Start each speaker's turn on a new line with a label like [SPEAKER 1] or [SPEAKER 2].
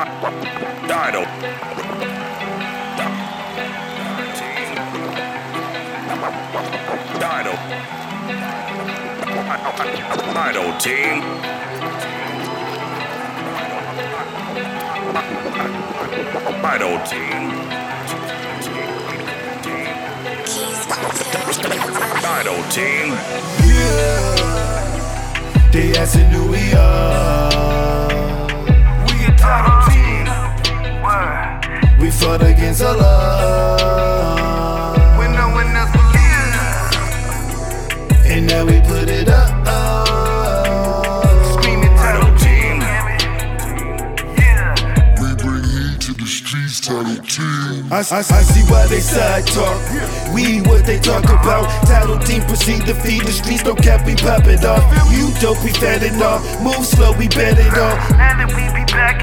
[SPEAKER 1] Dido. Dido team. Dido team. Dido team.
[SPEAKER 2] Yeah. They asking who we are.
[SPEAKER 3] We a Dido team. Word.
[SPEAKER 2] We fought against Allah.
[SPEAKER 3] When no one else believes.
[SPEAKER 2] And now we put it up.
[SPEAKER 3] Screaming Dido team. Yeah.
[SPEAKER 4] We bring heat to the streets, Dido team.
[SPEAKER 2] I see why they side talk. We what they talk about. Dido team proceed to feed the streets. No cap, we pop it off. You dope, we fed it off. Move slow, we bet it off.
[SPEAKER 3] Now that we be back